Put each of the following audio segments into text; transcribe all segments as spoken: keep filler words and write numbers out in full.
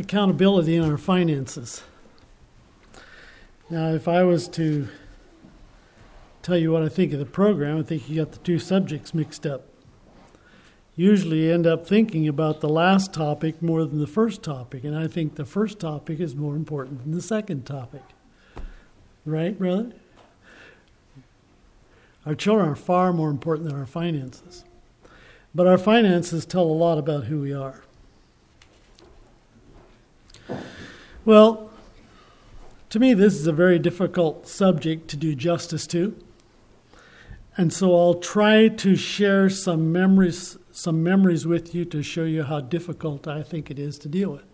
accountability in our finances. Now, if I was to tell you what I think of the program, I think you got the two subjects mixed up. Usually you end up thinking about the last topic more than the first topic, and I think the first topic is more important than the second topic. Right, brother? Our children are far more important than our finances. But our finances tell a lot about who we are. Well, to me, this is a very difficult subject to do justice to. And so I'll try to share some memories, some memories with you to show you how difficult I think it is to deal with.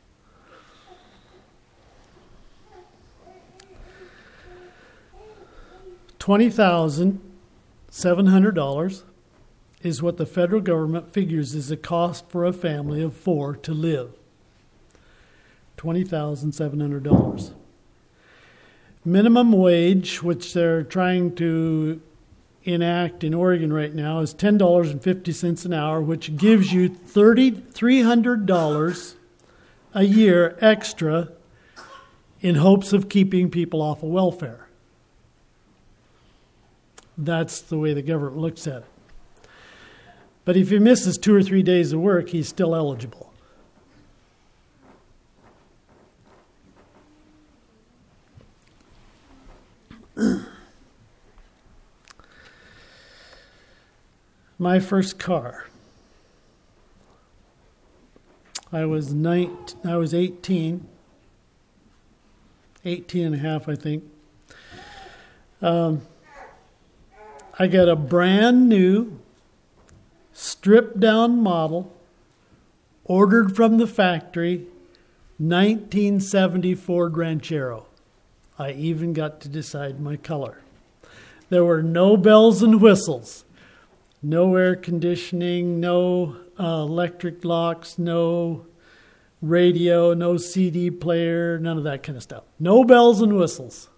twenty thousand seven hundred dollars is what the federal government figures is the cost for a family of four to live. twenty thousand seven hundred dollars. Minimum wage, which they're trying to enact in Oregon right now, is ten dollars and fifty cents an hour, which gives you three thousand three hundred dollars a year extra in hopes of keeping people off of welfare. That's the way the government looks at it. But if he misses two or three days of work, he's still eligible. My first car. I was nineteen, I was eighteen. eighteen and a half, I think. Um, I got a brand new, stripped down model, ordered from the factory, nineteen seventy Ford Ranchero. I even got to decide my color. There were no bells and whistles, no air conditioning, no uh, electric locks, no radio, no C D player, none of that kind of stuff. No bells and whistles.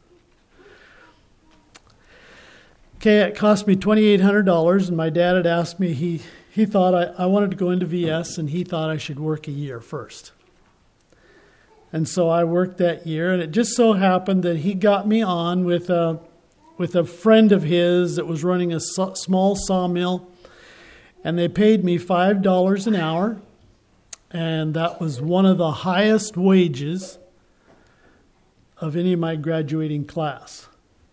Okay, it cost me twenty-eight hundred dollars, and my dad had asked me, he, he thought I, I wanted to go into V S, and he thought I should work a year first. And so I worked that year, and it just so happened that he got me on with a, with a friend of his that was running a so, small sawmill, and they paid me five dollars an hour, and that was one of the highest wages of any of my graduating class.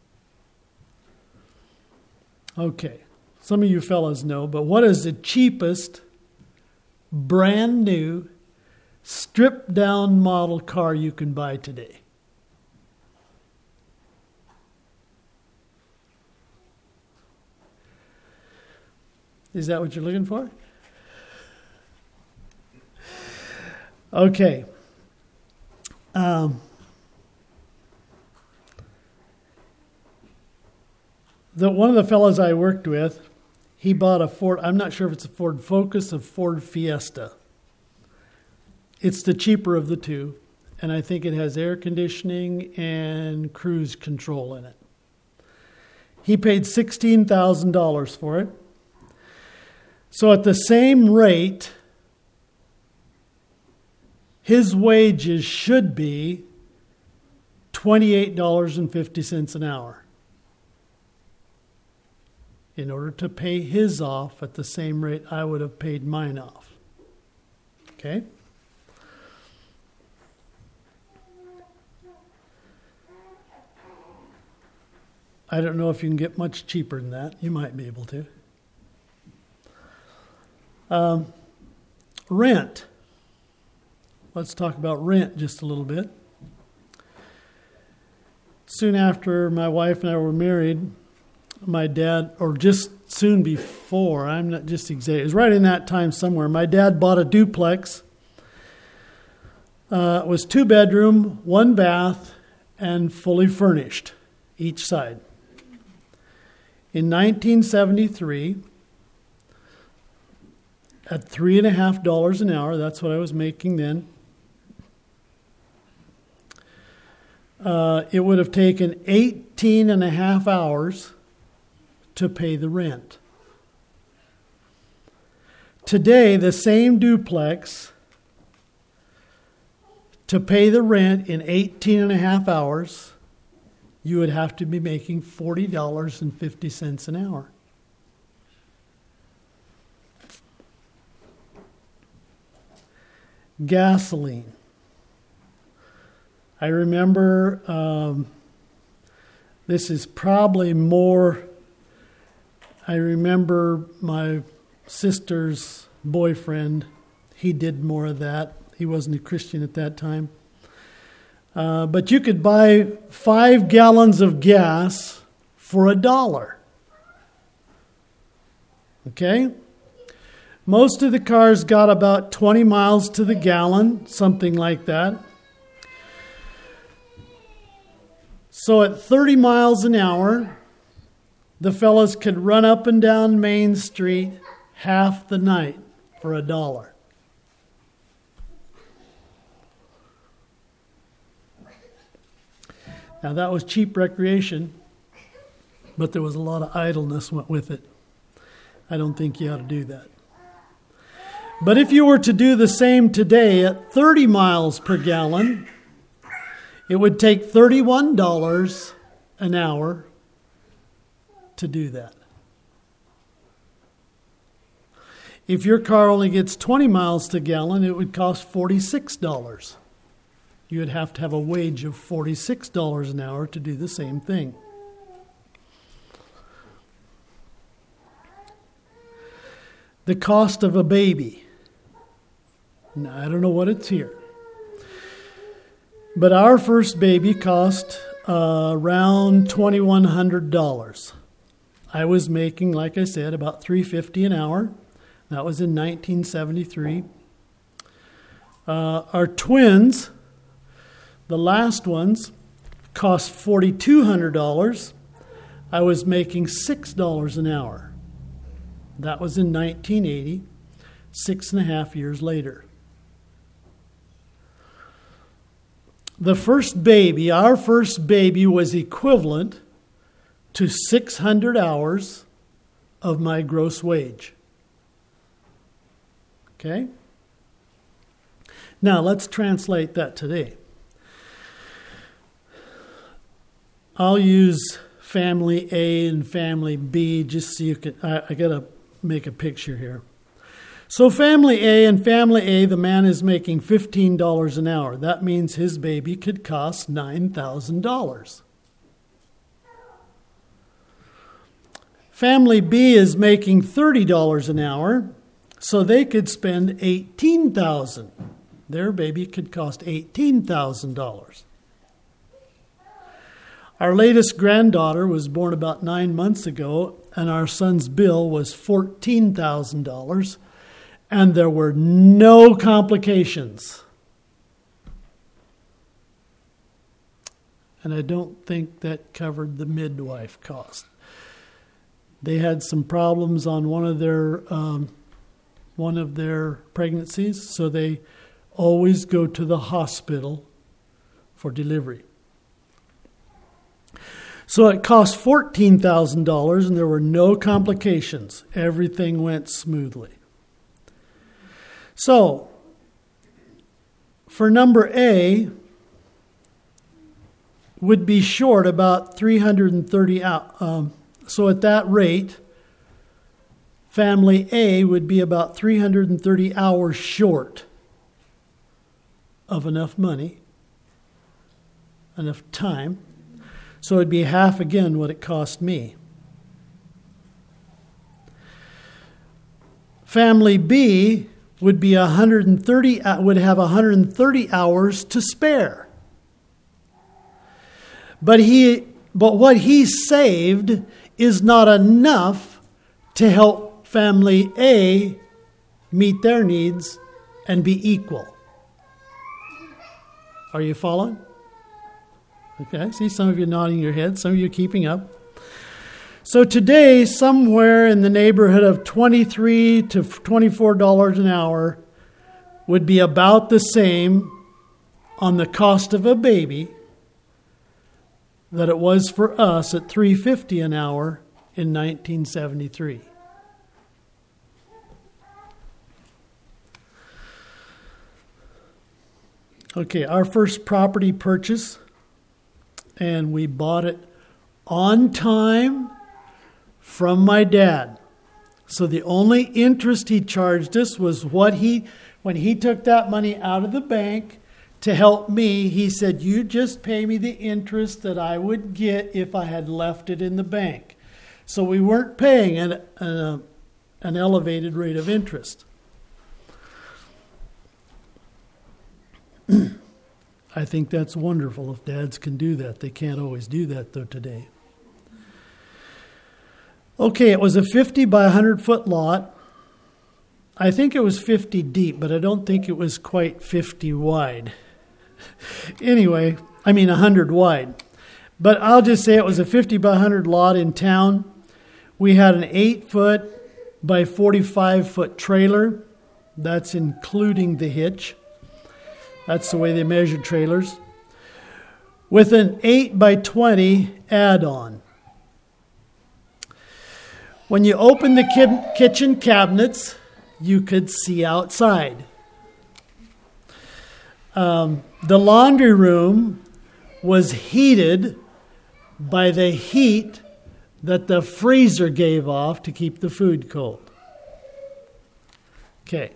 Okay, some of you fellas know, but what is the cheapest, brand new, stripped down model car you can buy today? Is that what you're looking for? Okay. Um, The, one of the fellows I worked with, he bought a Ford, I'm not sure if it's a Ford Focus or Ford Fiesta. It's the cheaper of the two, and I think it has air conditioning and cruise control in it. He paid sixteen thousand dollars for it. So at the same rate, his wages should be twenty-eight dollars and fifty cents an hour, in order to pay his off at the same rate I would have paid mine off. Okay? I don't know if you can get much cheaper than that. You might be able to. Um, rent. Let's talk about rent just a little bit. Soon after my wife and I were married, my dad, or just soon before, I'm not just exact, it was right in that time somewhere, my dad bought a duplex. Uh, it was two bedroom, one bath, and fully furnished, each side. In nineteen seventy-three, at three and a half dollars an hour, that's what I was making then, uh, it would have taken eighteen and a half hours to pay the rent. Today, the same duplex to pay the rent in eighteen and a half hours, you would have to be making forty dollars and fifty cents an hour. Gasoline. I remember, um, this is probably more, I remember my sister's boyfriend, he did more of that. He wasn't a Christian at that time. Uh, but you could buy five gallons of gas for a dollar. Okay? Most of the cars got about twenty miles to the gallon, something like that. So at thirty miles an hour, the fellas could run up and down Main Street half the night for a dollar. Now that was cheap recreation, but there was a lot of idleness went with it. I don't think you ought to do that. But if you were to do the same today at thirty miles per gallon, it would take thirty-one dollars an hour to do that. If your car only gets twenty miles to gallon, it would cost forty-six dollars. You would have to have a wage of forty-six dollars an hour to do the same thing. The cost of a baby. Now, I don't know what it's here. But our first baby cost uh, around twenty-one hundred dollars. I was making, like I said, about three dollars and fifty cents an hour. That was in nineteen seventy-three. Uh, our twins, the last ones, cost four thousand two hundred dollars. I was making six dollars an hour. That was in nineteen eighty, six and a half years later. The first baby, our first baby, was equivalent to six hundred hours of my gross wage. Okay? Now, let's translate that today. I'll use family A and family B just so you can, I, I got to make a picture here. So family A and family A, the man is making fifteen dollars an hour. That means his baby could cost nine thousand dollars. Family B is making thirty dollars an hour, so they could spend eighteen thousand dollars. Their baby could cost eighteen thousand dollars. Our latest granddaughter was born about nine months ago, and our son's bill was fourteen thousand dollars, and there were no complications. And I don't think that covered the midwife cost. They had some problems on one of their um, one of their pregnancies, so they always go to the hospital for delivery. So it cost fourteen thousand dollars, and there were no complications. Everything went smoothly. So, for number A, would be short about three hundred thirty hours. Um, so at that rate, family A would be about three hundred thirty hours short of enough money, enough time. So it'd be half again what it cost me. Family B would be one hundred thirty would have one hundred thirty hours to spare. But he but what he saved is not enough to help family A meet their needs and be equal. Are you following? Okay, see some of you nodding your head, some of you keeping up. So today, somewhere in the neighborhood of twenty-three to twenty-four dollars an hour would be about the same on the cost of a baby that it was for us at three dollars and fifty cents an hour in nineteen seventy-three. Okay, our first property purchase, and we bought it on time from my dad. So the only interest he charged us was what he, when he took that money out of the bank to help me, he said, you just pay me the interest that I would get if I had left it in the bank. So we weren't paying an, an, an elevated rate of interest. I think that's wonderful if dads can do that. They can't always do that, though, today. Okay, it was a fifty by one hundred foot lot. I think it was fifty deep, but I don't think it was quite fifty wide. Anyway, I mean one hundred wide. But I'll just say it was a fifty by one hundred lot in town. We had an eight foot by forty-five foot trailer. That's including the hitch. That's the way they measure trailers. With an eight by twenty add-on. When you open the ki- kitchen cabinets, you could see outside. Um, the laundry room was heated by the heat that the freezer gave off to keep the food cold. Okay.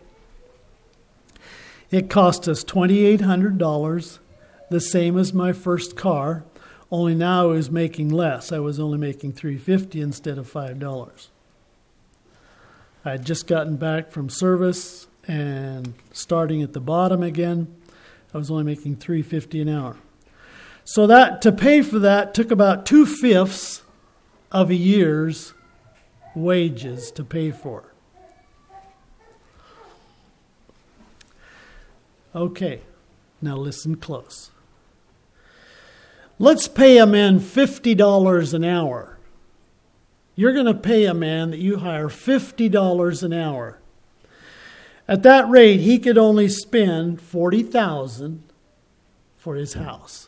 It cost us two thousand eight hundred dollars, the same as my first car, only now I was making less. I was only making three hundred fifty dollars instead of five dollars. I had just gotten back from service and starting at the bottom again, I was only making three hundred fifty dollars an hour. So that to pay for that took about two-fifths of a year's wages to pay for. Okay, now listen close. Let's pay a man fifty dollars an hour. You're going to pay a man that you hire fifty dollars an hour. At that rate, he could only spend forty thousand dollars for his house.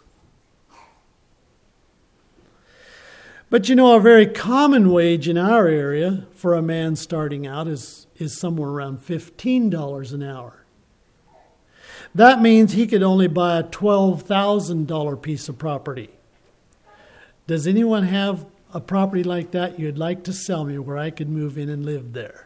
But you know, a very common wage in our area for a man starting out is, is somewhere around fifteen dollars an hour. That means he could only buy a twelve thousand dollars piece of property. Does anyone have a property like that you'd like to sell me where I could move in and live there?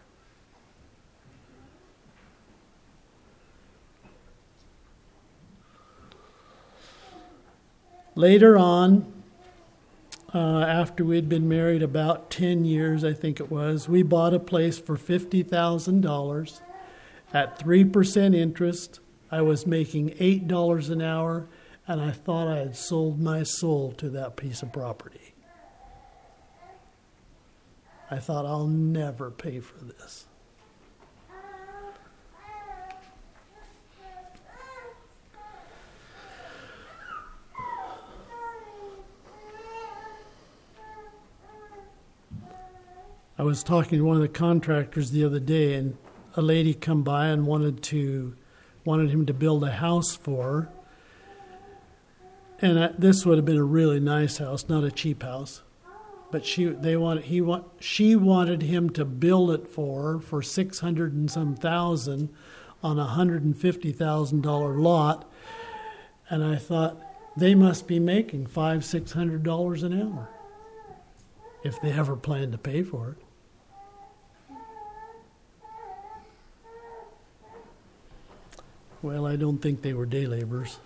Later on, uh, after we'd been married about ten years, I think it was, we bought a place for fifty thousand dollars at three percent interest. I was making eight dollars an hour, and I thought I had sold my soul to that piece of property. I thought, I'll never pay for this. I was talking to one of the contractors the other day, and a lady come by and wanted to wanted him to build a house for her. And I, this would have been a really nice house, not a cheap house. But she they wanted he want she wanted him to build it for her for six hundred and some thousand on a hundred and fifty thousand dollar lot. And I thought, they must be making five, six hundred dollars an hour if they ever plan to pay for it. Well, I don't think they were day laborers.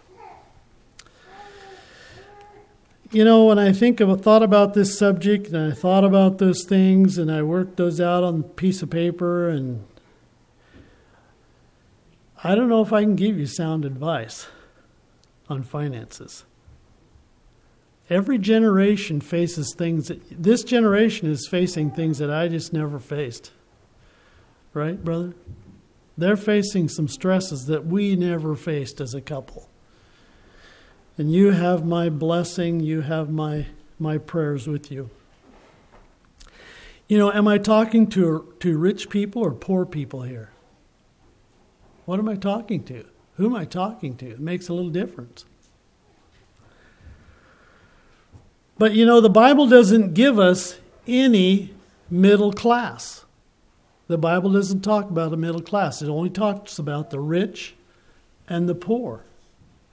You know, when I think of thought about this subject, and I thought about those things, and I worked those out on a piece of paper, and I don't know if I can give you sound advice on finances. Every generation faces things that, this generation is facing things that I just never faced. Right, brother? They're facing some stresses that we never faced as a couple. And you have my blessing, you have my my prayers with you. You know, am I talking to to rich people or poor people here? What am I talking to? Who am I talking to? It makes a little difference. But you know, the Bible doesn't give us any middle class. The Bible doesn't talk about a middle class. It only talks about the rich and the poor.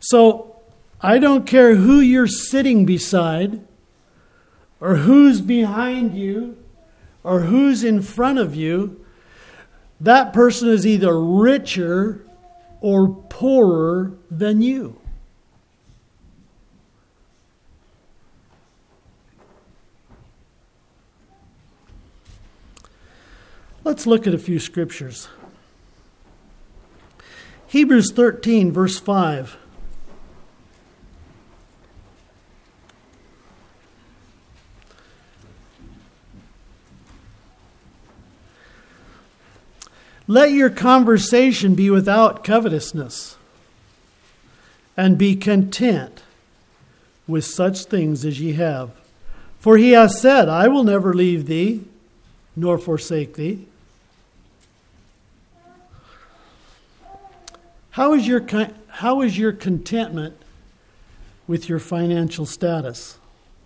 So I don't care who you're sitting beside, or who's behind you, or who's in front of you. That person is either richer or poorer than you. Let's look at a few scriptures. Hebrews thirteen, verse five. Let your conversation be without covetousness, and be content with such things as ye have. For he hath said, I will never leave thee, nor forsake thee. How is your, how is your contentment with your financial status?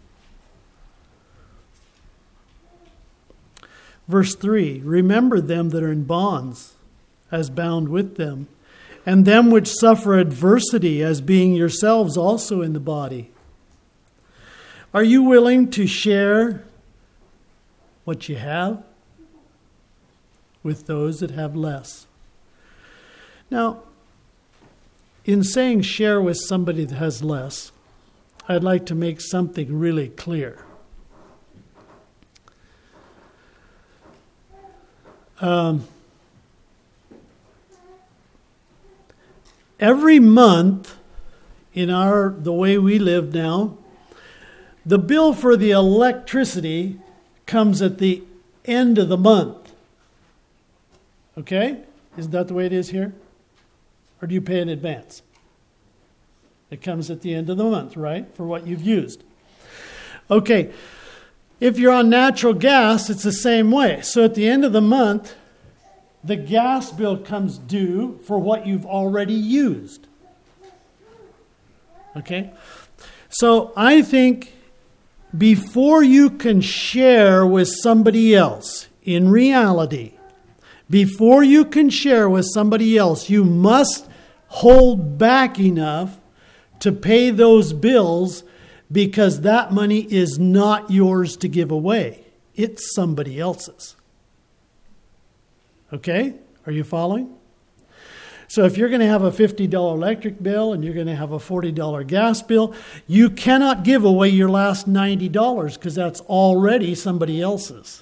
Verse three, remember them that are in bonds, as bound with them, and them which suffer adversity, as being yourselves also in the body. Are you willing to share what you have with those that have less? Now, in saying share with somebody that has less, I'd like to make something really clear. Um, every month, in our the way we live now, the bill for the electricity comes at the end of the month. Okay? Isn't that the way it is here? Or do you pay in advance? It comes at the end of the month, right? For what you've used. Okay. If you're on natural gas, it's the same way. So at the end of the month, the gas bill comes due for what you've already used. Okay? So I think before you can share with somebody else, in reality, before you can share with somebody else, you must hold back enough to pay those bills, because that money is not yours to give away. It's somebody else's. Okay? Are you following? So if you're going to have a fifty dollars electric bill and you're going to have a forty dollars gas bill, you cannot give away your last ninety dollars, because that's already somebody else's.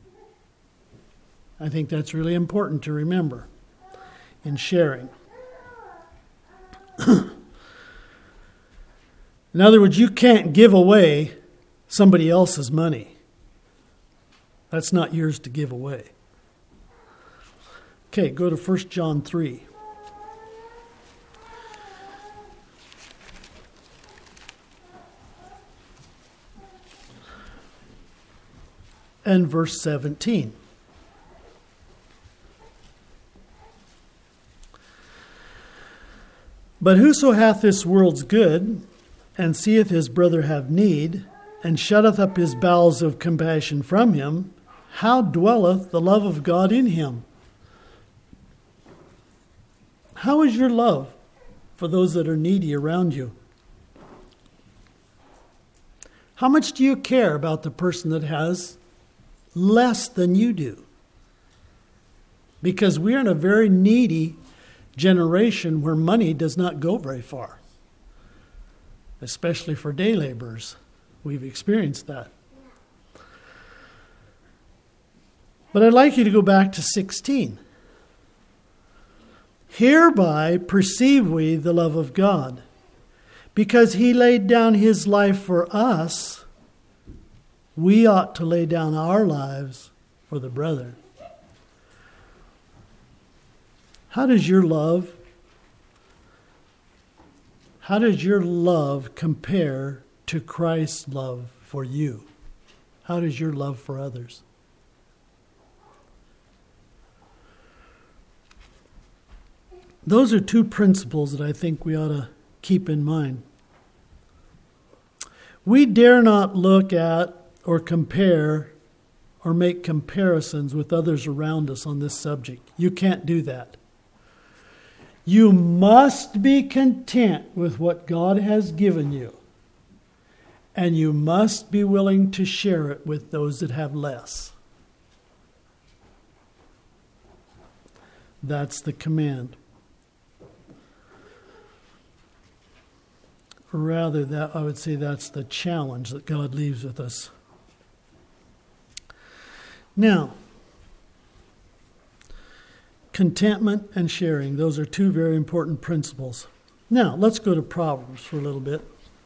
I think that's really important to remember in sharing. In other words, you can't give away somebody else's money. That's not yours to give away. Okay, go to First John three. And verse seventeen. But whoso hath this world's good, and seeth his brother have need, and shutteth up his bowels of compassion from him, how dwelleth the love of God in him? How is your love for those that are needy around you? How much do you care about the person that has less than you do? Because we're in a very needy generation where money does not go very far. Especially for day laborers. We've experienced that. But I'd like you to go back to sixteen. Hereby perceive we the love of God, because he laid down his life for us. We ought to lay down our lives for the brethren. How does your love How does your love compare to Christ's love for you? How does your love for others? Those are two principles that I think we ought to keep in mind. We dare not look at or compare or make comparisons with others around us on this subject. You can't do that. You must be content with what God has given you. And you must be willing to share it with those that have less. That's the command. Or rather, that I would say that's the challenge that God leaves with us. Now, contentment and sharing, those are two very important principles. Now, let's go to Proverbs for a little bit.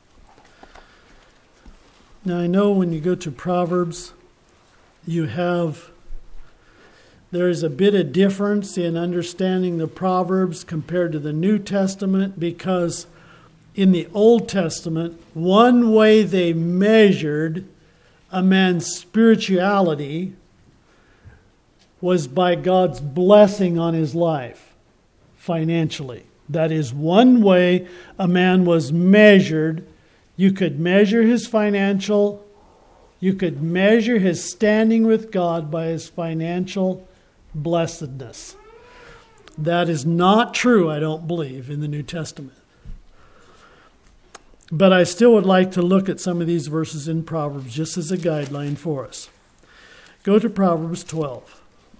Now, I know when you go to Proverbs, you have, there is a bit of difference in understanding the Proverbs compared to the New Testament, because in the Old Testament, one way they measured a man's spirituality was by God's blessing on his life financially. That is one way a man was measured. You could measure his financial, you could measure his standing with God by his financial blessedness. That is not true, I don't believe, in the New Testament. But I still would like to look at some of these verses in Proverbs just as a guideline for us. Go to Proverbs twelve.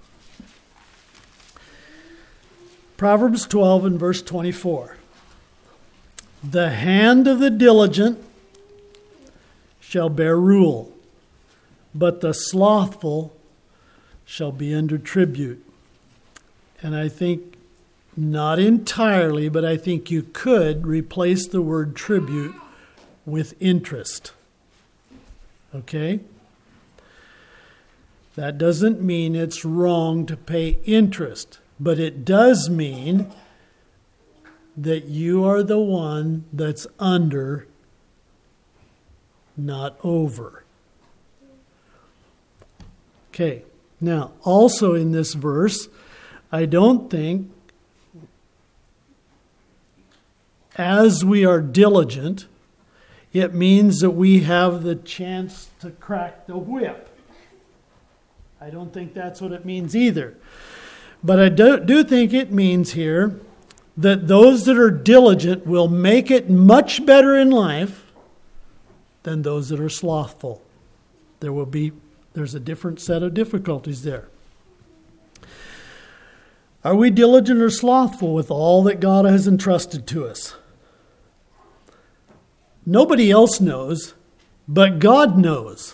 Proverbs twelve and verse twenty-four. The hand of the diligent shall bear rule, but the slothful shall be under tribute. And I think, not entirely, but I think you could replace the word tribute with interest. Okay? That doesn't mean it's wrong to pay interest, but it does mean that you are the one that's under, not over. Okay, now also in this verse, I don't think, as we are diligent, it means that we have the chance to crack the whip. I don't think that's what it means either. But I do, do think it means here that those that are diligent will make it much better in life than those that are slothful. There will be, there's a different set of difficulties there. Are we diligent or slothful with all that God has entrusted to us? Nobody else knows, but God knows.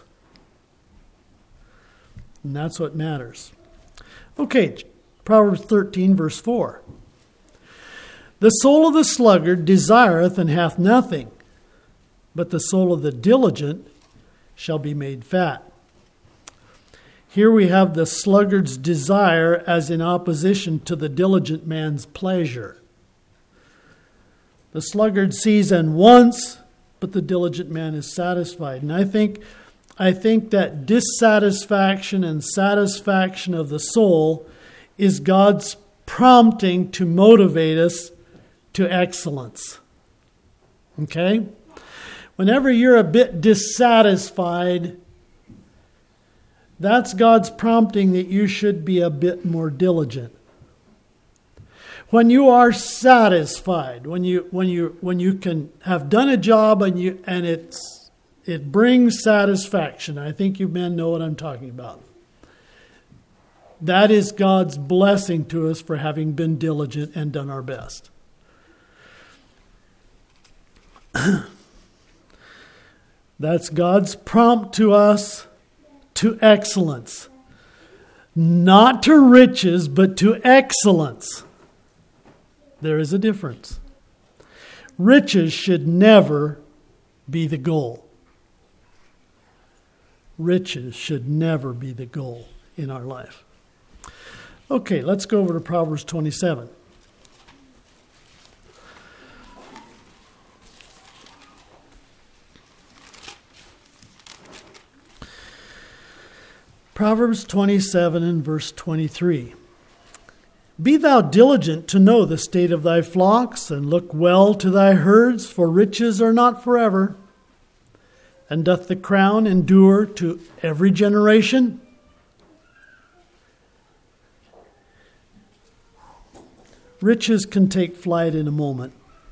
And that's what matters. Okay, Proverbs thirteen, verse four. The soul of the sluggard desireth and hath nothing, but the soul of the diligent shall be made fat. Here we have the sluggard's desire as in opposition to the diligent man's pleasure. The sluggard sees and wants, but the diligent man is satisfied. And I think, I think that dissatisfaction and satisfaction of the soul is God's prompting to motivate us to excellence. Okay? Whenever you're a bit dissatisfied, that's God's prompting that you should be a bit more diligent. When you are satisfied, when you when you when you can have done a job and you and it's it brings satisfaction. I think you men know what I'm talking about. That is God's blessing to us for having been diligent and done our best. That's God's prompt to us to excellence. Not to riches, but to excellence. There is a difference. Riches should never be the goal. Riches should never be the goal in our life. Okay, let's go over to Proverbs twenty-seven. Proverbs twenty-seven and verse twenty-three. Be thou diligent to know the state of thy flocks, and look well to thy herds, for riches are not forever. And doth the crown endure to every generation? Riches can take flight in a moment.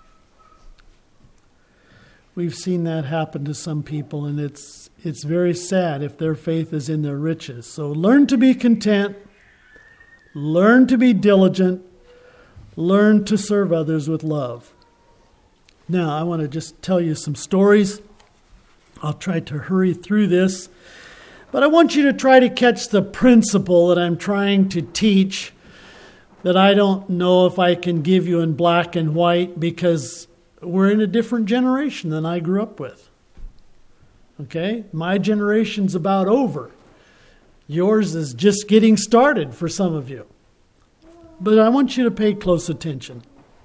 We've seen that happen to some people, and it's it's very sad if their faith is in their riches. So learn to be content, learn to be diligent, learn to serve others with love. Now, I want to just tell you some stories. I'll try to hurry through this, but I want you to try to catch the principle that I'm trying to teach, that I don't know if I can give you in black and white, because we're in a different generation than I grew up with. Okay? My generation's about over. Yours is just getting started for some of you. But I want you to pay close attention.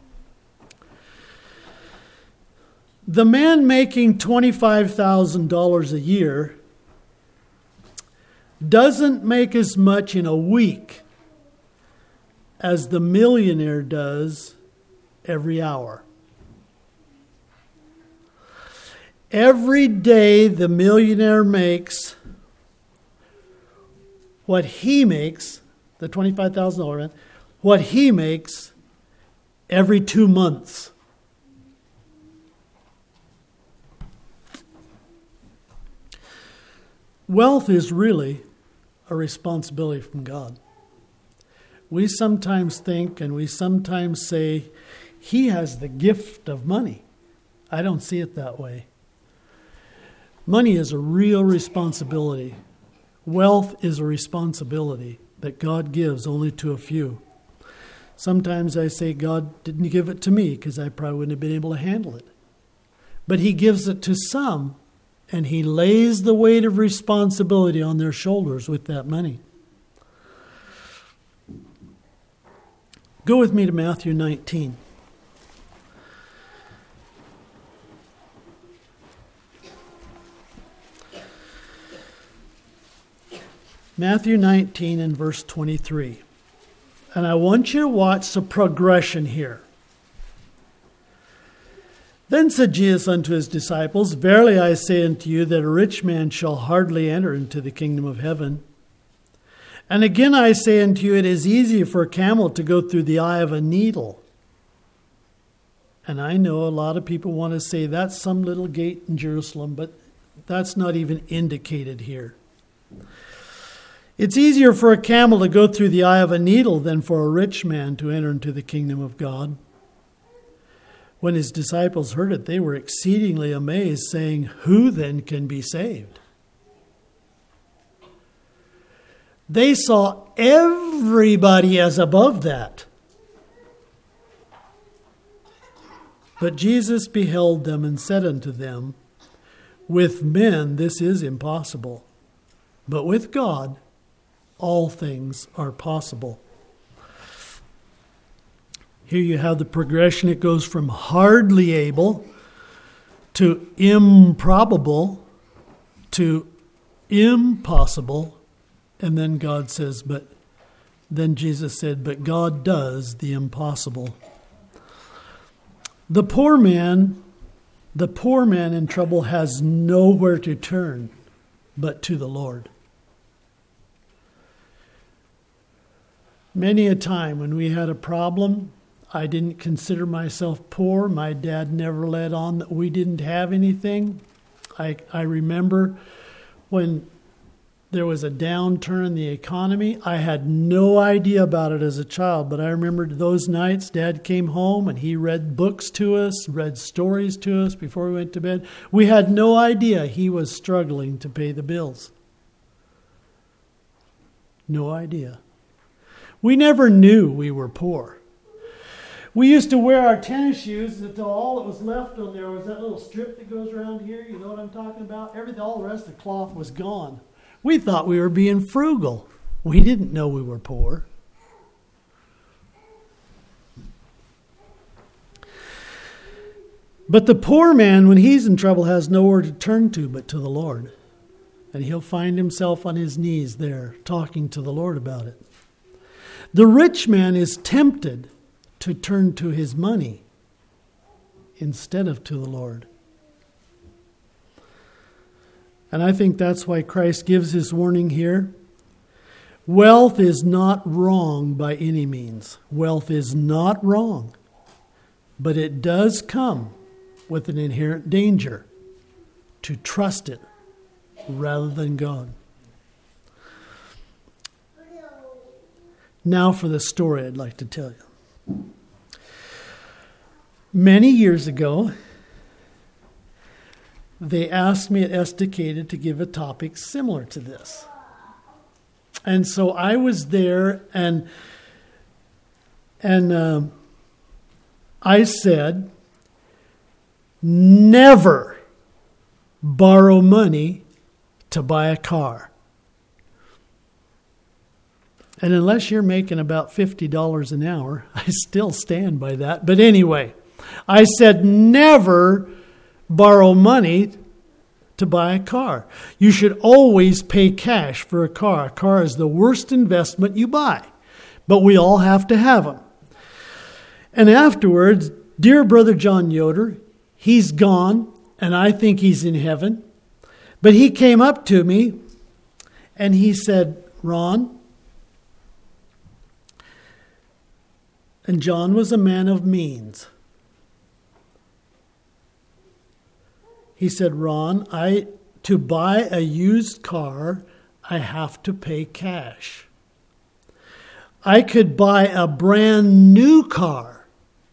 The man making twenty-five thousand dollars a year doesn't make as much in a week as the millionaire does every hour. Every day the millionaire makes what he makes, the twenty-five thousand dollars man, what he makes every two months. Wealth is really a responsibility from God. We sometimes think and we sometimes say, he has the gift of money. I don't see it that way. Money is a real responsibility. Wealth is a responsibility that God gives only to a few. Sometimes I say God didn't give it to me because I probably wouldn't have been able to handle it. But he gives it to some, and he lays the weight of responsibility on their shoulders with that money. Go with me to Matthew nineteen. Matthew nineteen and verse twenty-three. And I want you to watch the progression here. Then said Jesus unto his disciples, Verily I say unto you that a rich man shall hardly enter into the kingdom of heaven. And again I say unto you, it is easier for a camel to go through the eye of a needle. And I know a lot of people want to say that's some little gate in Jerusalem, but that's not even indicated here. It's easier for a camel to go through the eye of a needle than for a rich man to enter into the kingdom of God. When his disciples heard it, they were exceedingly amazed, saying, Who then can be saved? They saw everybody as above that. But Jesus beheld them and said unto them, With men this is impossible, but with God all things are possible. Here you have the progression. It goes from hardly able to improbable to impossible. And then God says, but then Jesus said, but God does the impossible. The poor man, the poor man in trouble has nowhere to turn but to the Lord. Many a time when we had a problem, I didn't consider myself poor. My dad never let on that we didn't have anything. I, I remember when there was a downturn in the economy. I had no idea about it as a child, but I remember those nights Dad came home and he read books to us, read stories to us before we went to bed. We had no idea he was struggling to pay the bills. No idea. We never knew we were poor. We used to wear our tennis shoes until all that was left on there was that little strip that goes around here. You know what I'm talking about? Everything, all the rest of the cloth was gone. We thought we were being frugal. We didn't know we were poor. But the poor man, when he's in trouble, has nowhere to turn to but to the Lord. And he'll find himself on his knees there talking to the Lord about it. The rich man is tempted to turn to his money instead of to the Lord. And I think that's why Christ gives his warning here. Wealth is not wrong by any means. Wealth is not wrong. But it does come with an inherent danger to trust it rather than God. Now for the story I'd like to tell you. Many years ago, they asked me at Estacada to give a topic similar to this. And so I was there, and and uh, I said, never borrow money to buy a car. And unless you're making about fifty dollars an hour, I still stand by that. But anyway, I said never borrow money to buy a car. You should always pay cash for a car. A car is the worst investment you buy. But we all have to have them. And afterwards, dear brother John Yoder, he's gone, and I think he's in heaven. But he came up to me, and he said, Ron, and John was a man of means. He said, Ron, I to buy a used car, I have to pay cash. I could buy a brand new car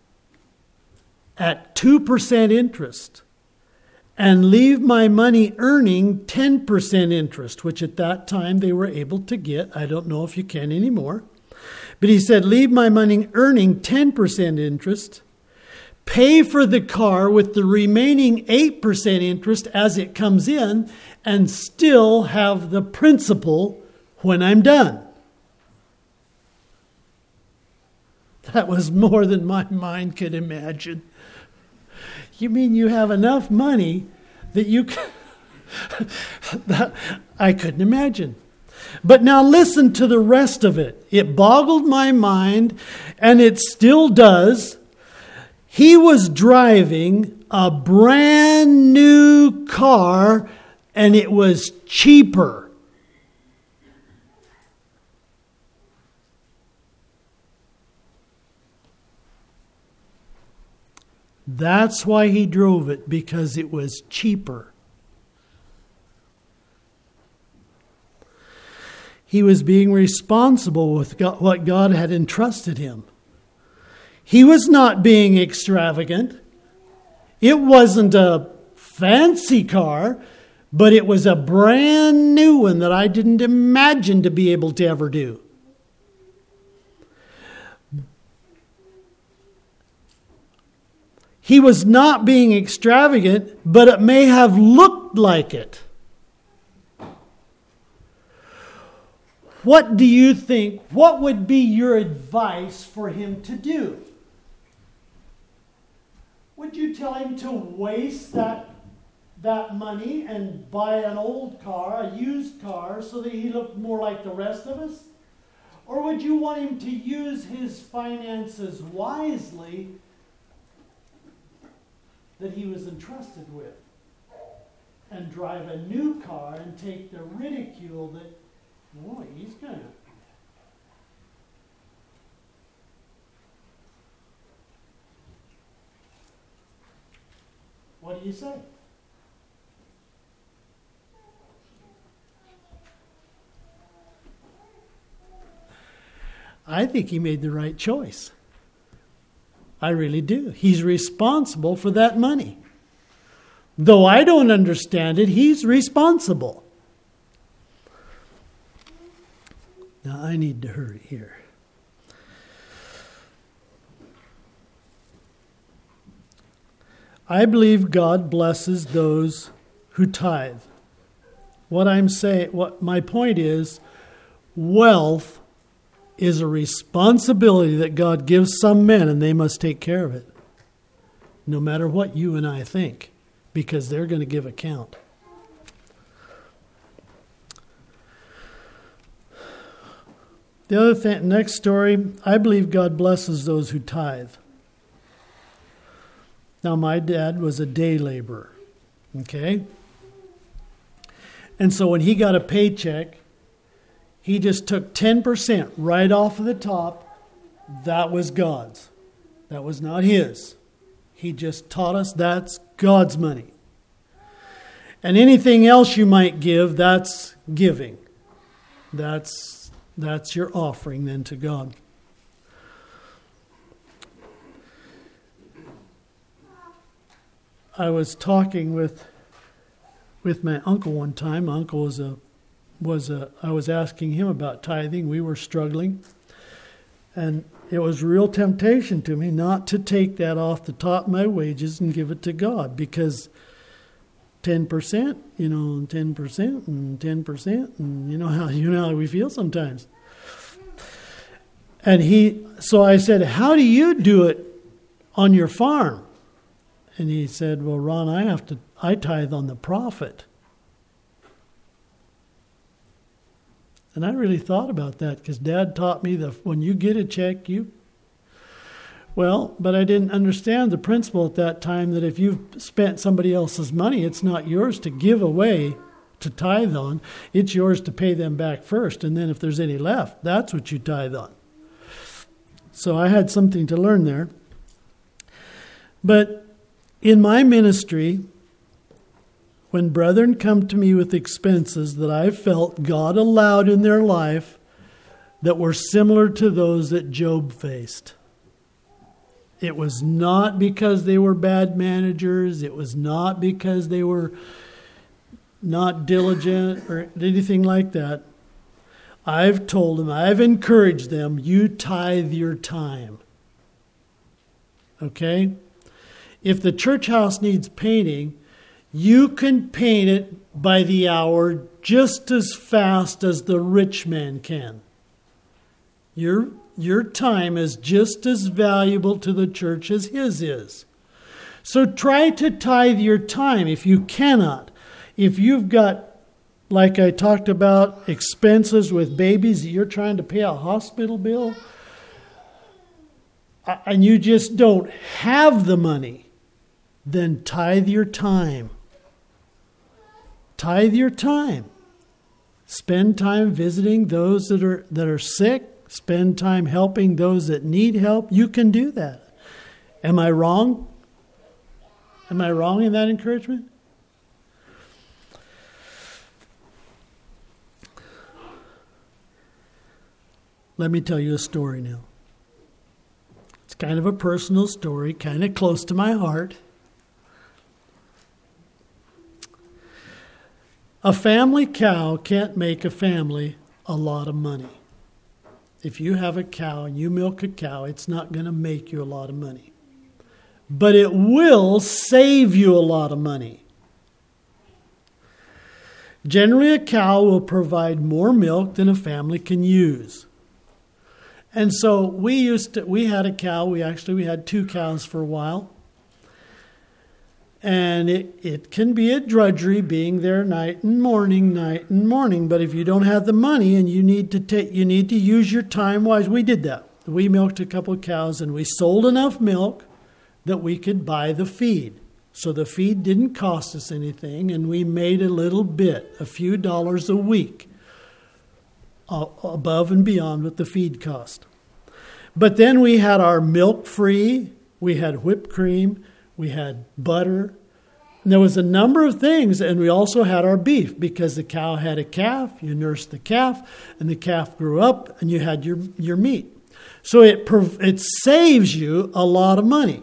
at two percent interest and leave my money earning ten percent interest, which at that time they were able to get. I don't know if you can anymore. But he said, leave my money earning ten percent interest, pay for the car with the remaining eight percent interest as it comes in, and still have the principal when I'm done. That was more than my mind could imagine. You mean you have enough money that you can... that I couldn't imagine. But now listen to the rest of it. It boggled my mind, and it still does. He was driving a brand new car, and it was cheaper. That's why he drove it, because it was cheaper. He was being responsible with God, what God had entrusted him. He was not being extravagant. It wasn't a fancy car, but it was a brand new one that I didn't imagine to be able to ever do. He was not being extravagant, but it may have looked like it. What do you think? What would be your advice for him to do? Would you tell him to waste that, that money and buy an old car, a used car, so that he looked more like the rest of us? Or would you want him to use his finances wisely that he was entrusted with, and drive a new car and take the ridicule that, boy, he's going to... What do you say? I think he made the right choice. I really do. He's responsible for that money. Though I don't understand it, he's responsible. Now I need to hurry here. I believe God blesses those who tithe. What I'm saying, what my point is, wealth is a responsibility that God gives some men, and they must take care of it. No matter what you and I think, because they're going to give account. The other thing, next story, I believe God blesses those who tithe. Now, my dad was a day laborer, okay? And so when he got a paycheck, He just took ten percent right off of the top. That was God's. That was not his. He just taught us that's God's money. And anything else you might give, that's giving. That's, that's your offering then to God. I was talking with with my uncle one time. My uncle was a was a I was asking him about tithing. We were struggling. And it was a real temptation to me not to take that off the top of my wages and give it to God, because ten percent, you know, ten percent and ten percent, and you know how you know how we feel sometimes. And he so I said, "How do you do it on your farm?" And he said, "Well, Ron, I have to, I tithe on the profit." And I really thought about that, because Dad taught me that when you get a check, you... Well, but I didn't understand the principle at that time that if you've spent somebody else's money, it's not yours to give away to tithe on. It's yours to pay them back first. And then if there's any left, that's what you tithe on. So I had something to learn there. But in my ministry, when brethren come to me with expenses that I felt God allowed in their life that were similar to those that Job faced, it was not because they were bad managers. It was not because they were not diligent or anything like that. I've told them, I've encouraged them, you tithe your time. Okay? If the church house needs painting, you can paint it by the hour just as fast as the rich man can. Your, your time is just as valuable to the church as his is. So try to tithe your time if you cannot. If you've got, like I talked about, expenses with babies that you're trying to pay a hospital bill, and you just don't have the money, then tithe your time. Tithe your time. Spend time visiting those that are that are sick. Spend time helping those that need help. You can do that. Am I wrong? Am I wrong in that encouragement? Let me tell you a story now. It's kind of a personal story, kind of close to my heart. A family cow can't make a family a lot of money. If you have a cow and you milk a cow, it's not going to make you a lot of money. But it will save you a lot of money. Generally, a cow will provide more milk than a family can use. And so we used to, we had a cow. We actually, we had two cows for a while. And it, it can be a drudgery being there night and morning, night and morning. But if you don't have the money and you need to take, you need to use your time wise. We did that. We milked a couple of cows and we sold enough milk that we could buy the feed. So the feed didn't cost us anything, and we made a little bit, a few dollars a week, uh, above and beyond what the feed cost. But then we had our milk free, we had whipped cream, we had butter. And there was a number of things, and we also had our beef, because the cow had a calf, you nursed the calf, and the calf grew up, and you had your, your meat. So it it saves you a lot of money.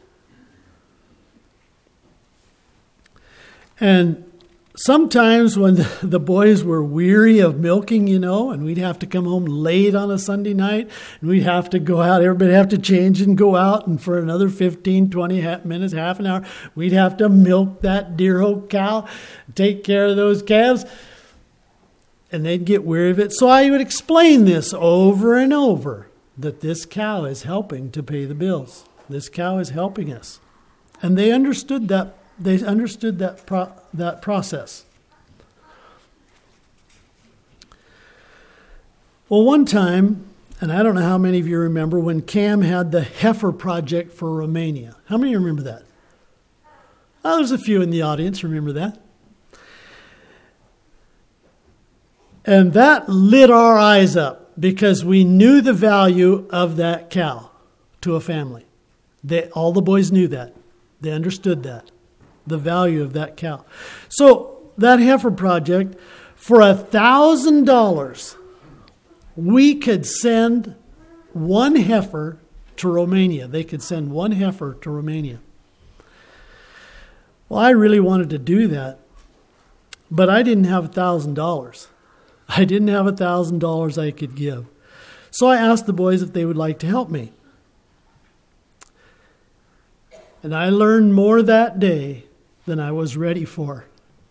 And sometimes when the boys were weary of milking, you know, and we'd have to come home late on a Sunday night, and we'd have to go out, everybody have to change and go out, and for another fifteen, twenty minutes, half an hour, we'd have to milk that dear old cow, take care of those calves, and they'd get weary of it. So I would explain this over and over, that this cow is helping to pay the bills. This cow is helping us. And they understood that. They understood that pro- that process. Well, one time, and I don't know how many of you remember, when Cam had the heifer project for Romania. How many remember that? Oh, there's a few in the audience remember that. And that lit our eyes up because we knew the value of that cow to a family. They, all the boys knew that. They understood that, the value of that cow. So that heifer project, for a thousand dollars, we could send one heifer to Romania. They could send one heifer to Romania. Well, I really wanted to do that, but I didn't have a thousand dollars. I didn't have a thousand dollars I could give. So I asked the boys if they would like to help me. And I learned more that day than I was ready for.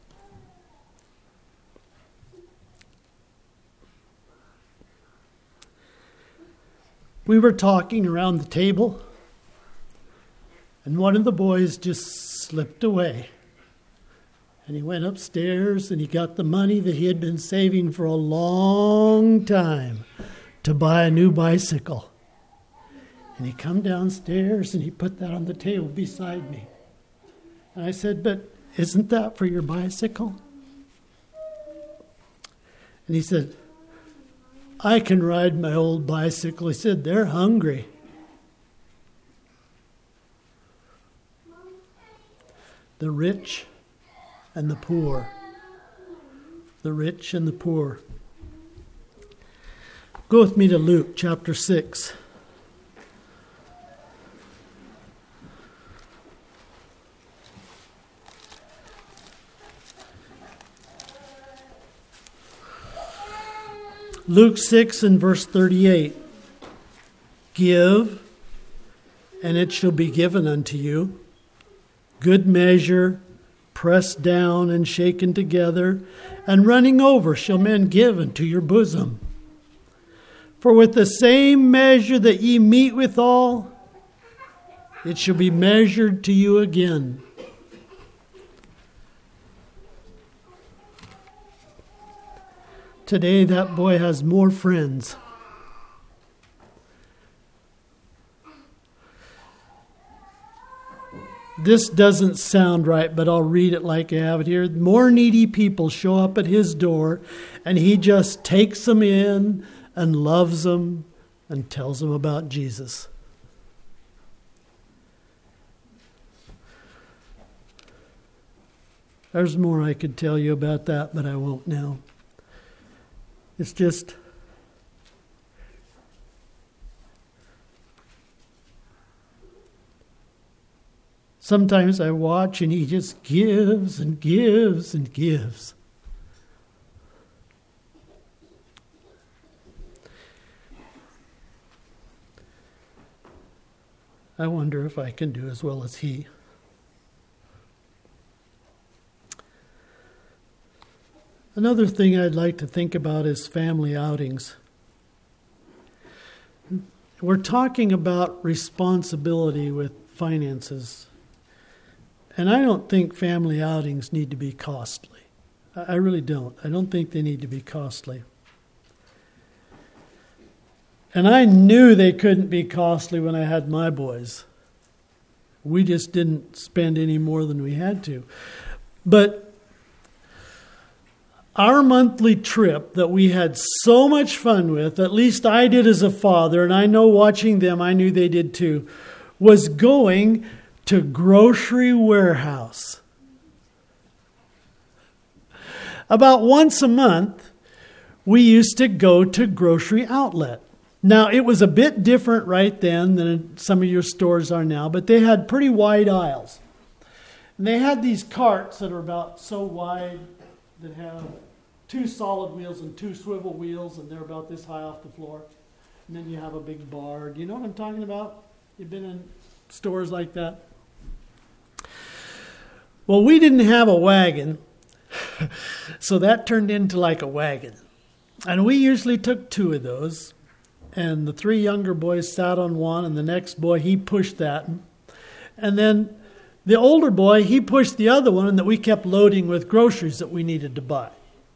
We were talking around the table, and one of the boys just slipped away. And he went upstairs and he got the money that he had been saving for a long time to buy a new bicycle. And he come downstairs and he put that on the table beside me. And I said, "But isn't that for your bicycle?" And he said, "I can ride my old bicycle." He said, "They're hungry." The rich and the poor. The rich and the poor. Go with me to Luke chapter six. Luke six and verse thirty-eight. Give, and it shall be given unto you. Good measure, pressed down and shaken together, and running over shall men give into your bosom. For with the same measure that ye meet withal, it shall be measured to you again. Today that boy has more friends. This doesn't sound right, but I'll read it like I have it here. More needy people show up at his door, and he just takes them in and loves them and tells them about Jesus. There's more I could tell you about that, but I won't now. It's just sometimes I watch and he just gives and gives and gives. I wonder if I can do as well as he. Another thing I'd like to think about is family outings. We're talking about responsibility with finances. And I don't think family outings need to be costly. I really don't. I don't think they need to be costly. And I knew they couldn't be costly when I had my boys. We just didn't spend any more than we had to. But our monthly trip that we had so much fun with, at least I did as a father, and I know watching them, I knew they did too, was going to Grocery Warehouse. About once a month, we used to go to Grocery Outlet. Now, it was a bit different right then than some of your stores are now, but they had pretty wide aisles. And they had these carts that are about so wide that have two solid wheels and two swivel wheels, and they're about this high off the floor. And then you have a big bar. Do you know what I'm talking about? You've been in stores like that? Well, we didn't have a wagon, so that turned into like a wagon. And we usually took two of those, and the three younger boys sat on one, and the next boy, he pushed that. And then the older boy, he pushed the other one, and that we kept loading with groceries that we needed to buy.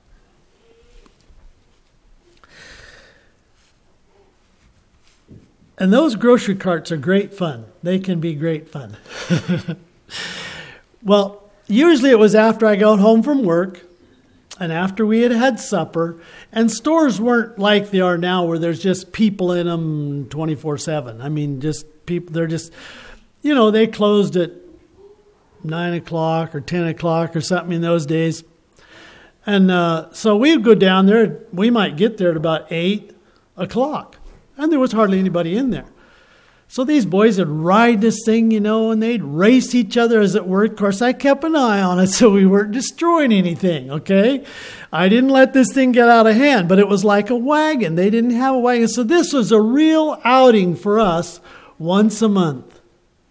And those grocery carts are great fun. They can be great fun. Well, usually it was after I got home from work. And after we had had supper, and stores weren't like they are now where there's just people in them twenty-four seven. I mean, just people, they're just, you know, they closed at nine o'clock or ten o'clock or something in those days. And uh, so we'd go down there. We might get there at about eight o'clock. And there was hardly anybody in there. So these boys would ride this thing, you know, and they'd race each other as it were. Of course, I kept an eye on it so we weren't destroying anything, okay? I didn't let this thing get out of hand, but it was like a wagon. They didn't have a wagon. So this was a real outing for us once a month.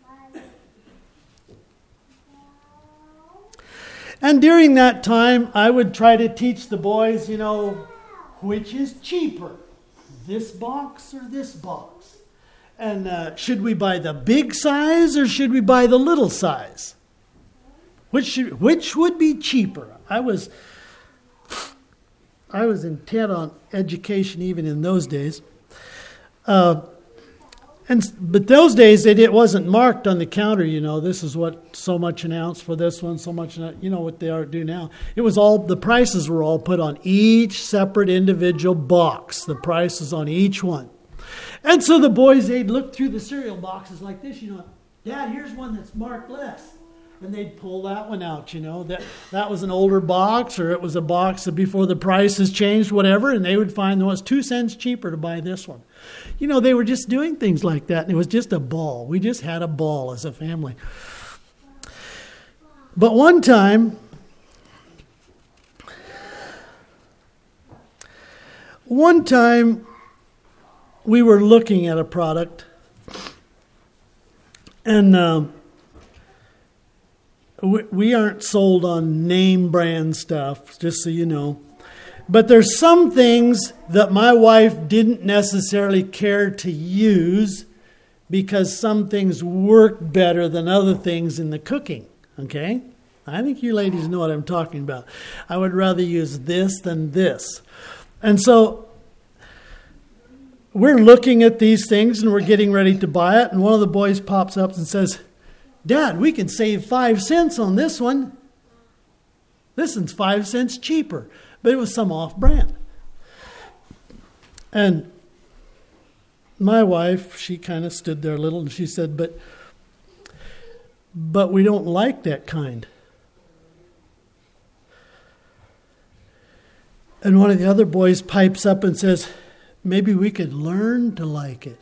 And during that time, I would try to teach the boys, you know, which is cheaper, this box or this box? And uh, should we buy the big size or should we buy the little size? Which should, which would be cheaper? I was I was intent on education even in those days. Uh, and but those days it, it wasn't marked on the counter. You know, this is what so much an ounce for this one, so much. You know what they are do now. It was all the prices were all put on each separate individual box. The prices on each one. And so the boys, they'd look through the cereal boxes like this, you know, Dad, here's one that's marked less. And they'd pull that one out, you know. That that was an older box, or it was a box that before the prices changed, whatever, and they would find that it was two cents cheaper to buy this one. You know, they were just doing things like that, and it was just a ball. We just had a ball as a family. But one time, one time, we were looking at a product, and um, we, we aren't sold on name brand stuff, just so you know. But there's some things that my wife didn't necessarily care to use because some things work better than other things in the cooking, okay? I think you ladies know what I'm talking about. I would rather use this than this. And so we're looking at these things and we're getting ready to buy it. And one of the boys pops up and says, Dad, we can save five cents on this one. This one's five cents cheaper. But it was some off-brand. And my wife, she kind of stood there a little and she said, but, but we don't like that kind. And one of the other boys pipes up and says, maybe we could learn to like it.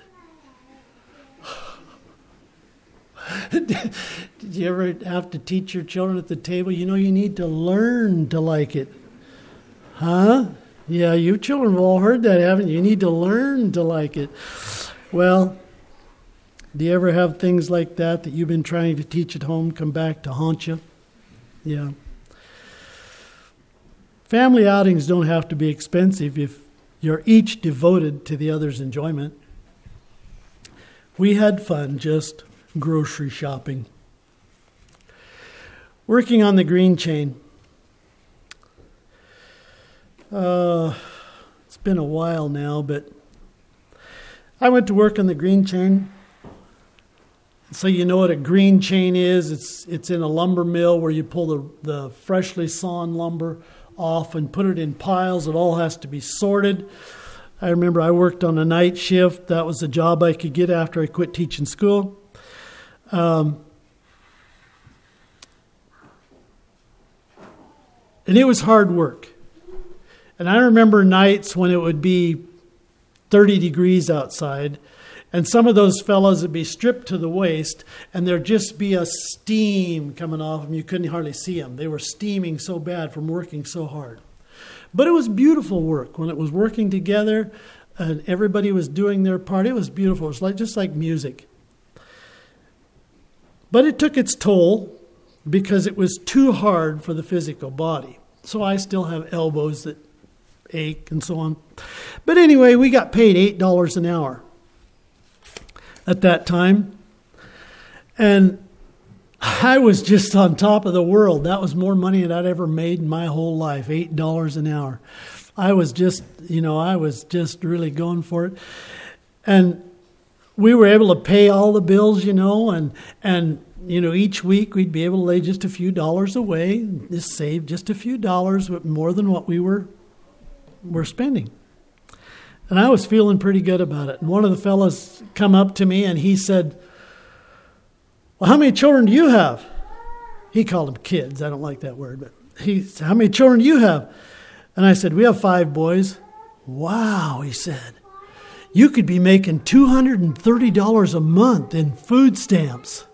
Did you ever have to teach your children at the table? You know, you need to learn to like it. Huh? Yeah, you children have all heard that, haven't you? You need to learn to like it. Well, do you ever have things like that that you've been trying to teach at home come back to haunt you? Yeah. Family outings don't have to be expensive if you're each devoted to the other's enjoyment. We had fun just grocery shopping. Working on the green chain. Uh, it's been a while now, but I went to work on the green chain. So you know what a green chain is. It's it's in a lumber mill where you pull the, the freshly sawn lumber off and put it in piles. It all has to be sorted. I remember I worked on a night shift. That was a job I could get after I quit teaching school. Um, and it was hard work. And I remember nights when it would be thirty degrees outside, and some of those fellows would be stripped to the waist, and there'd just be a steam coming off them. You couldn't hardly see them. They were steaming so bad from working so hard. But it was beautiful work. When it was working together and everybody was doing their part, it was beautiful. It was like just like music. But it took its toll because it was too hard for the physical body. So I still have elbows that ache and so on. But anyway, we got paid eight dollars an hour at that time. And I was just on top of the world. That was more money than I'd ever made in my whole life, eight dollars an hour. I was just, you know, I was just really going for it. And we were able to pay all the bills, you know, and, and you know, each week we'd be able to lay just a few dollars away, just save just a few dollars, but more than what we were, were spending. And I was feeling pretty good about it. And one of the fellas come up to me and he said, well, how many children do you have? He called them kids. I don't like that word, but he said, how many children do you have? And I said, we have five boys. Wow, he said. You could be making two hundred thirty dollars a month in food stamps.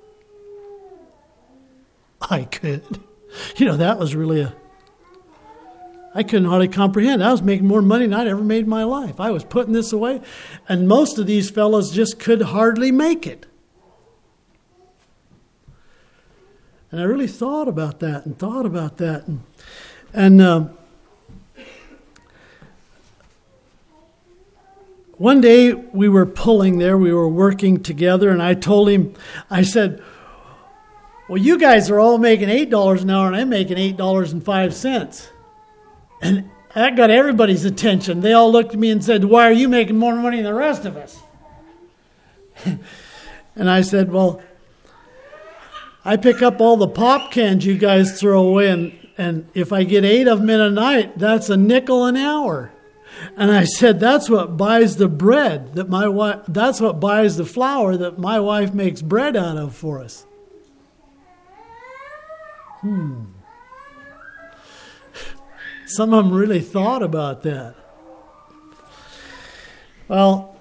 I could. You know, that was really a... I couldn't hardly comprehend. I was making more money than I'd ever made in my life. I was putting this away. And most of these fellows just could hardly make it. And I really thought about that and thought about that. And, and um, one day we were pulling there. We were working together. And I told him, I said, well, you guys are all making eight dollars an hour and I'm making eight dollars and five cents. And that got everybody's attention. They all looked at me and said, why are you making more money than the rest of us? And I said, well, I pick up all the pop cans you guys throw away, and, and if I get eight of them in a night, that's a nickel an hour. And I said, that's what buys the bread that my wife, that's what buys the flour that my wife makes bread out of for us. Hmm. Some of them really thought about that. Well,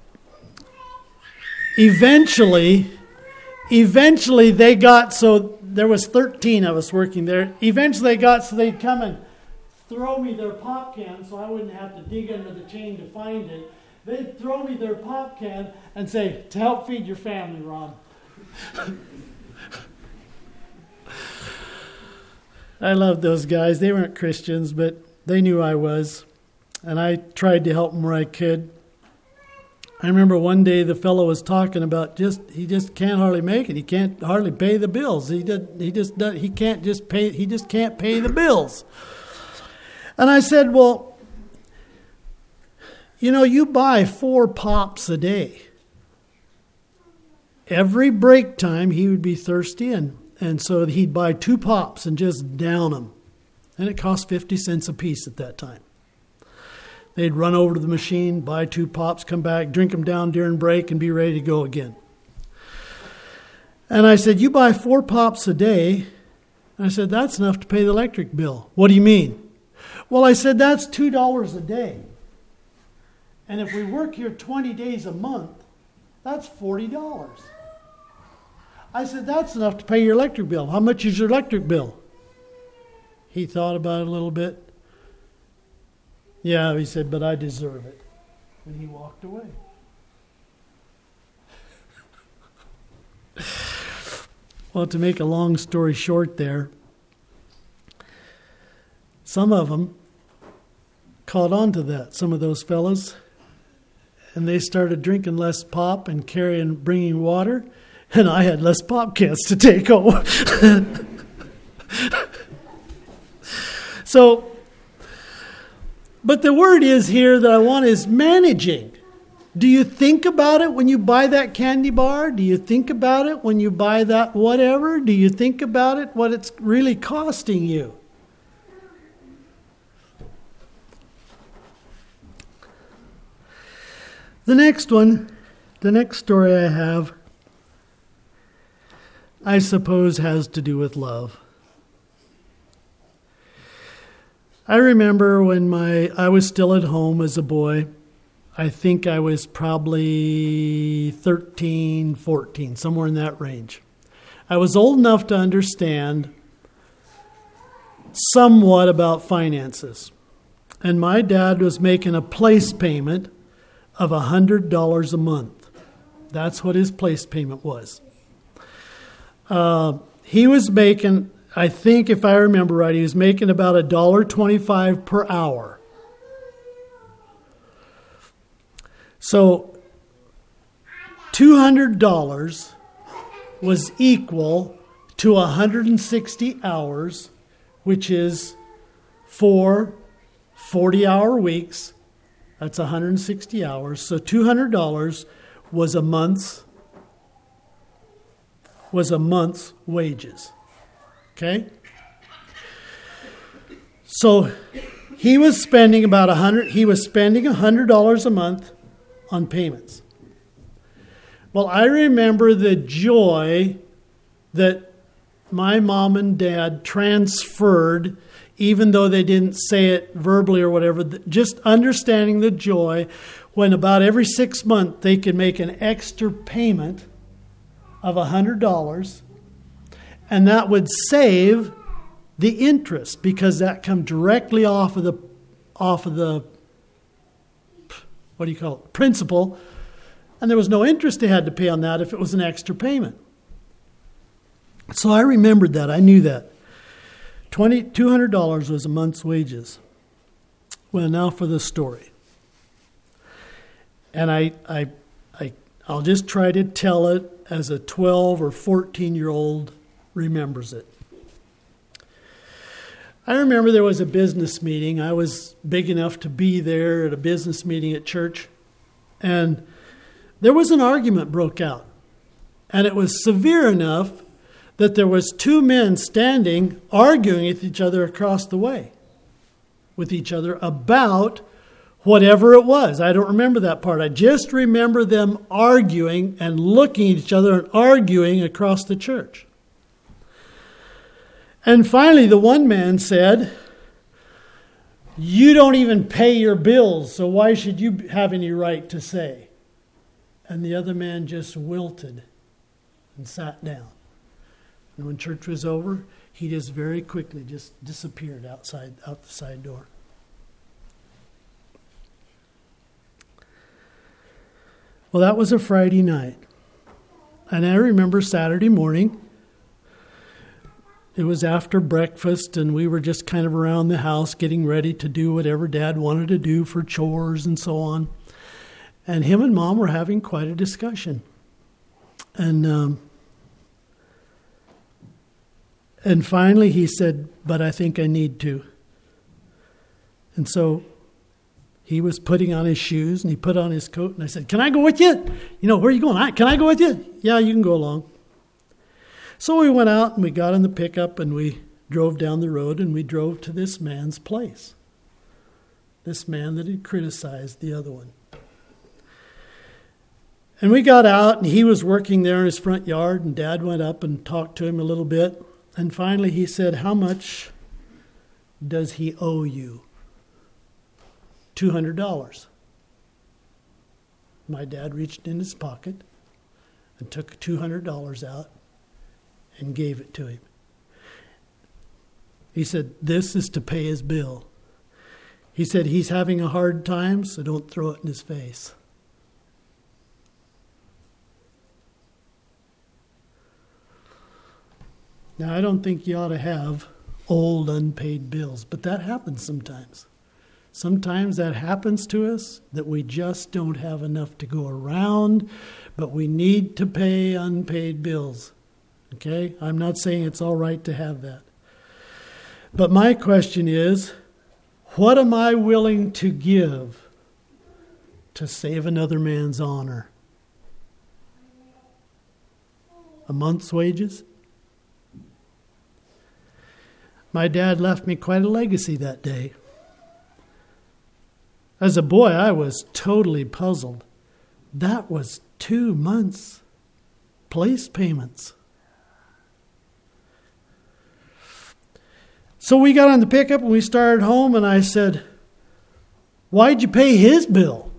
eventually, eventually they got, so there was thirteen of us working there. Eventually they got so they'd come and throw me their pop can so I wouldn't have to dig under the chain to find it. They'd throw me their pop can and say, to help feed your family, Ron. I loved those guys. They weren't Christians, but they knew I was. And I tried to help them where I could. I remember one day the fellow was talking about just he just can't hardly make it. He can't hardly pay the bills. He did, he just does, he can't just pay he just can't pay the bills. And I said, "Well, you know, you buy four pops a day. Every break time he would be thirsty, and And so he'd buy two pops and just down them. And it cost fifty cents a piece at that time. They'd run over to the machine, buy two pops, come back, drink them down during break, and be ready to go again. And I said, you buy four pops a day. And I said, that's enough to pay the electric bill. What do you mean? Well, I said, that's two dollars a day. And if we work here twenty days a month, that's forty dollars. I said, that's enough to pay your electric bill. How much is your electric bill? He thought about it a little bit. Yeah, he said, but I deserve it. And he walked away. Well, to make a long story short there, some of them caught on to that, some of those fellas, and they started drinking less pop and carrying, bringing water. And I had less pop cans to take home. So, but the word is here that I want is managing. Do you think about it when you buy that candy bar? Do you think about it when you buy that whatever? Do you think about it, what it's really costing you? The next one, the next story I have, I suppose has to do with love. I remember when my I was still at home as a boy. I think I was probably thirteen, fourteen, somewhere in that range. I was old enough to understand somewhat about finances. And my dad was making a place payment of one hundred dollars a month. That's what his place payment was. Uh, he was making, I think if I remember right, he was making about one dollar twenty-five per hour. So two hundred dollars was equal to one hundred sixty hours, which is four forty-hour weeks. That's one hundred sixty hours. So two hundred dollars was a month's was a month's wages. Okay? So he was spending about a hundred he was spending a hundred dollars a month on payments. Well, I remember the joy that my mom and dad transferred, even though they didn't say it verbally or whatever, just understanding the joy when about every six months they could make an extra payment of one hundred dollars, and that would save the interest because that come directly off of the off of the what do you call it, principal, and there was no interest they had to pay on that if it was an extra payment. So I remembered that. I knew that. two hundred dollars was a month's wages. Well, now for the story. And I, I, I, I'll just try to tell it as a twelve or fourteen-year-old remembers it. I remember there was a business meeting. I was big enough to be there at a business meeting at church. And there was an argument broke out. And it was severe enough that there was two men standing arguing with each other across the way with each other about whatever it was. I don't remember that part. I just remember them arguing and looking at each other and arguing across the church. And finally, the one man said, "You don't even pay your bills, so why should you have any right to say?" And the other man just wilted and sat down. And when church was over, he just very quickly just disappeared outside, out the side door. Well, that was a Friday night. And I remember Saturday morning, it was after breakfast, and we were just kind of around the house getting ready to do whatever Dad wanted to do for chores and so on. And him and Mom were having quite a discussion. And um, and finally he said, "But I think I need to." And so he was putting on his shoes, and he put on his coat, and I said, "Can I go with you? You know, where are you going? I, can I go with you?" "Yeah, you can go along." So we went out, and we got in the pickup, and we drove down the road, and we drove to this man's place. This man that had criticized the other one. And we got out, and he was working there in his front yard, and Dad went up and talked to him a little bit. And finally he said, "How much does he owe you?" two hundred dollars. My dad reached in his pocket and took two hundred dollars out and gave it to him. He said, "This is to pay his bill." He said, "He's having a hard time, so don't throw it in his face." Now, I don't think you ought to have old unpaid bills, but that happens sometimes. Sometimes that happens to us, that we just don't have enough to go around, but we need to pay unpaid bills. Okay? I'm not saying it's all right to have that. But my question is, what am I willing to give to save another man's honor? A month's wages? My dad left me quite a legacy that day. As a boy, I was totally puzzled. That was two months' place payments. So we got on the pickup and we started home, and I said, "Why'd you pay his bill?"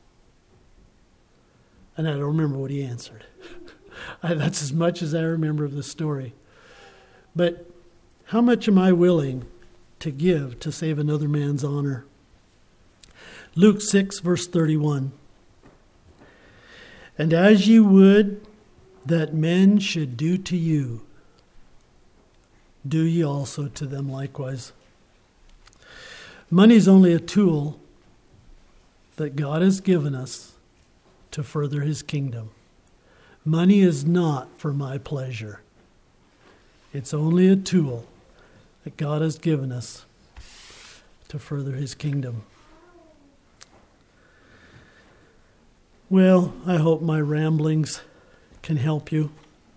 And I don't remember what he answered. I, that's as much as I remember of the story. But how much am I willing to give to save another man's honor? Luke six, verse thirty-one. "And as you would that men should do to you, do ye also to them likewise." Money is only a tool that God has given us to further his kingdom. Money is not for my pleasure. It's only a tool that God has given us to further his kingdom. Well, I hope my ramblings can help you.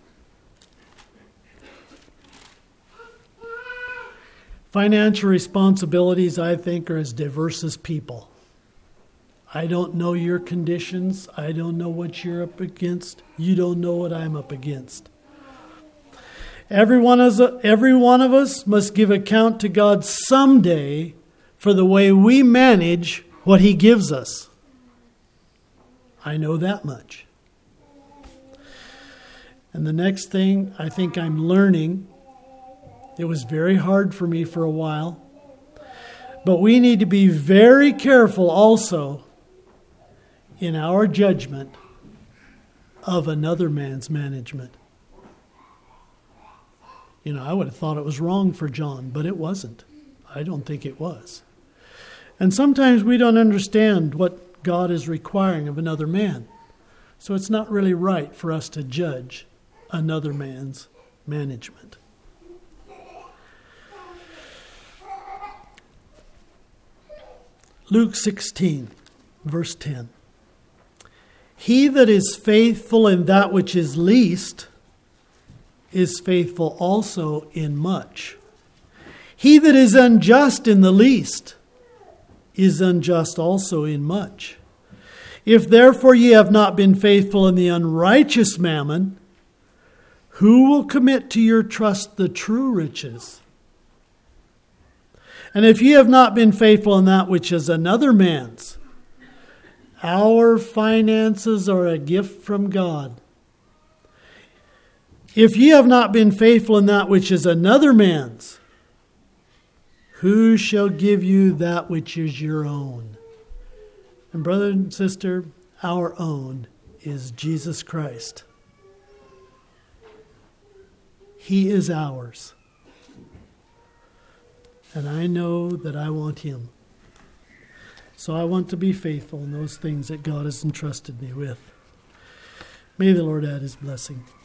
Financial responsibilities, I think, are as diverse as people. I don't know your conditions. I don't know what you're up against. You don't know what I'm up against. Every one of us, every one of us must give account to God someday for the way we manage what He gives us. I know that much. And the next thing I think I'm learning, it was very hard for me for a while, but we need to be very careful also in our judgment of another man's management. You know, I would have thought it was wrong for John, but it wasn't. I don't think it was. And sometimes we don't understand what God is requiring of another man. So it's not really right for us to judge another man's management. Luke sixteen, verse ten. He that is faithful in that which is least is faithful also in much. He that is unjust in the least is unjust also in much. If therefore ye have not been faithful in the unrighteous mammon, who will commit to your trust the true riches? And if ye have not been faithful in that which is another man's, our finances are a gift from God. If ye have not been faithful in that which is another man's, who shall give you that which is your own? And brother and sister, our own is Jesus Christ. He is ours. And I know that I want Him. So I want to be faithful in those things that God has entrusted me with. May the Lord add His blessing.